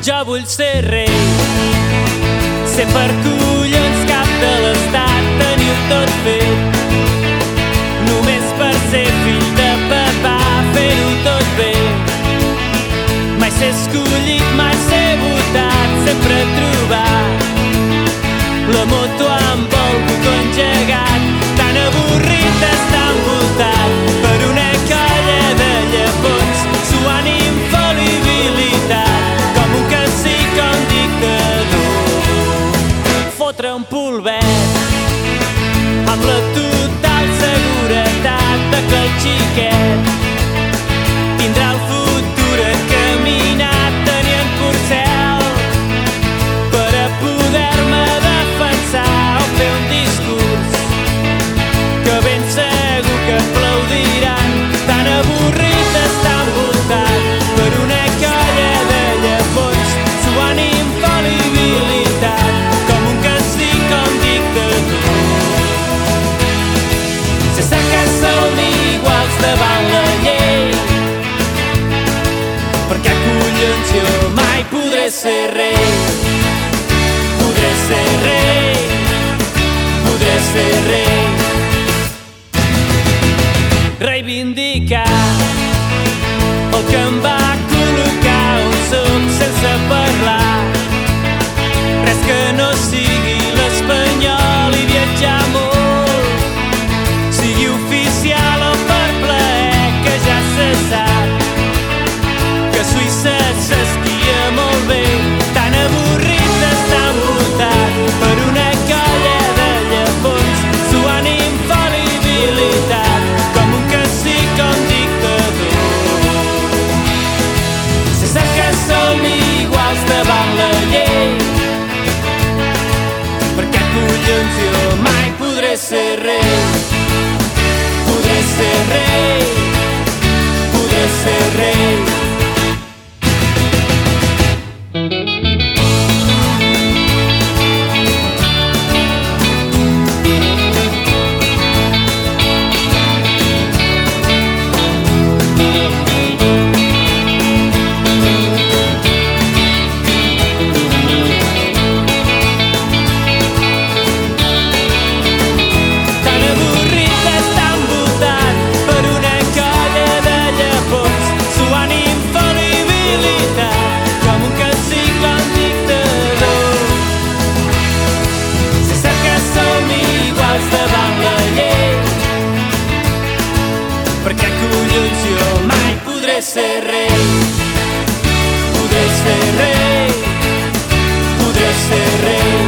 Jo vull ser rei, ser per collons cap de l'estat, tenir-ho tot fet, només per ser fill de papà, fer-ho tot bé. Mai ser escollit, mai ser votat, sempre trobar la moto amb el botó engegat. Tan avorrit d'estar envoltat per una colla de llepons, suant infal·libilitat com un cacic o un dictador. Fotre un polvet amb la total seguretat de que el xiquet tindrà el futur encaminat, tenint porcel per a poder-me defensar o fer un discurs que ben segur que aplaudiran. Tan avorrit d'estar envoltat per una colla de llepons, suant infal·libilitat com un cacic o un dictador. Se sap que som iguals davant la llei, perquè collons jo mai podré ser rei. Podré ser rei, podré ser rei. Reivindicar el que em va col·locar on som sense parlar res que no sigui l'espanyol i viatjar molt, sigui oficial o per plaer, que ja se sap que a Suïssa s'esquia molt bé. Tan avorrit d'estar envoltat per una colla de llepons, suant infal·libilitat com un cacic o un dictador. Se sap que som iguals davant la llei, perquè collons jo mai podré ser rei. Podré ser rei, podré ser rei. Perquè collons jo mai podré ser rei. Podré ser rei, podré ser rei.